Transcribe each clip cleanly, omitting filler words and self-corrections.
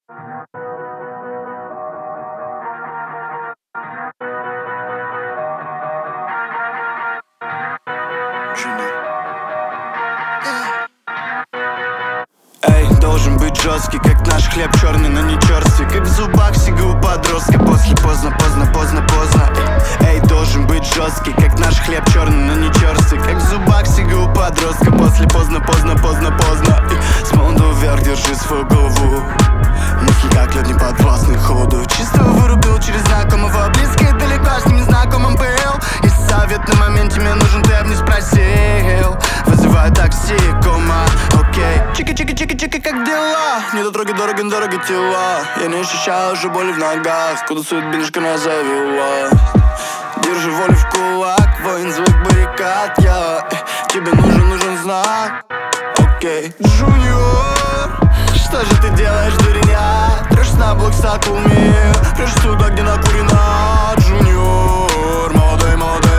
Эй, должен быть жесткий, как наш хлеб черный, но не черствый. Как в зубах сига у подростка, после поздно. Эй, должен быть жесткий, как наш хлеб черный, но не черствый. Как в зубах сига у подростка, после поздно. С молоду вверх держи свою голову. Мысли как лед не подвластны ходу. Чисто вырубил через знакомого. Близкий далеко, с ним знакомым был. Есть совет на моменте, мне нужен, ты об не спросил. Вызываю такси, кома, окей. Чики, как дела? Недотроги, дороги тела. Я не ощущаю уже боли в ногах. Куда судьбинушка нас завела? Держи волю в кулак, воин звук баррикад. Тебе нужен знак. Окей, Джуниор, что же ты делаешь, дуреня? Трэш на блок сакуми, прешь туда, где накурена. Джуниор, молодой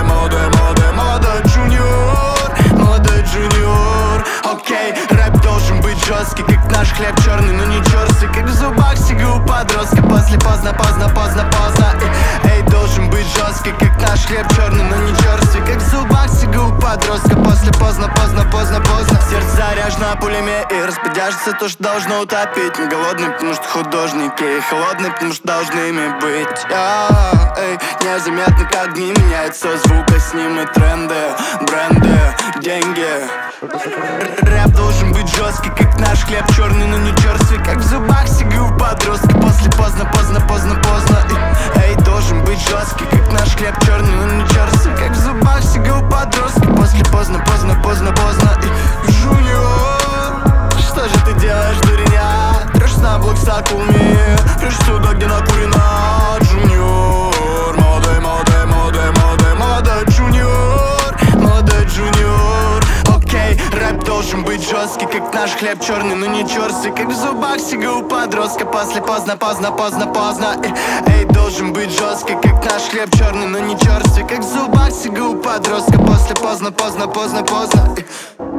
джуниор. Окей, рэп должен быть жесткий, как наш хлеб черный, но не черствый. Как в зубах сига у подростка, после поздно. Эй, должен быть жесткий, как наш хлеб черный, но не черствый. Как в зубах сига у подростка, после поздно. Сердце заряжено пулями и распадяжется то, что должно утопить. Мы голодные, потому что художники, холодные, потому что должны ими быть. Эй, незаметно, как дни меняются звука, с ним и тренды, бренды, деньги. Рэп должен быть жесткий, как наш хлеб черный, но не черствый. Как в зубах сига у подростка, после поздно. Эй, должен быть жесткий, как наш хлеб черный, но не черствый. Как в зубах сига у подростка, после поздно. Джуниор, что же ты делаешь, дуреня? Трэш на блок сакуми, прешь туда, где накурена. Джуниор, молодой джуниор. Окей, рэп должен быть жесткий, как наш хлеб черный, но не черствый. Как в зубах сига у подростка, после поздно. Эй, должен быть жесткий, как наш хлеб черный, но не черствый. Как в зубах сига у подростка, после поздно.